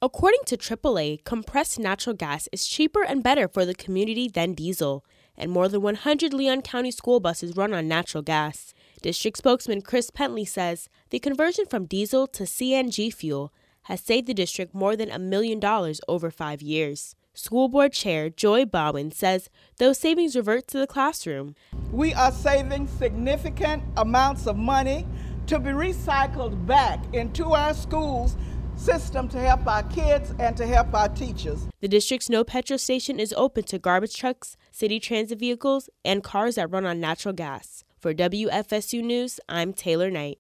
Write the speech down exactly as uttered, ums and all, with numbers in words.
According to triple A, compressed natural gas is cheaper and better for the community than diesel, and more than one hundred Leon County school buses run on natural gas. District spokesman Chris Pentley says the conversion from diesel to C N G fuel has saved the district more than a million dollars over five years. School Board Chair Joy Bowen says those savings revert to the classroom. We are saving significant amounts of money to be recycled back into our schools system to help our kids and to help our teachers. The district's No Petrol station is open to garbage trucks, city transit vehicles, and cars that run on natural gas. For W F S U News, I'm Taylor Knight.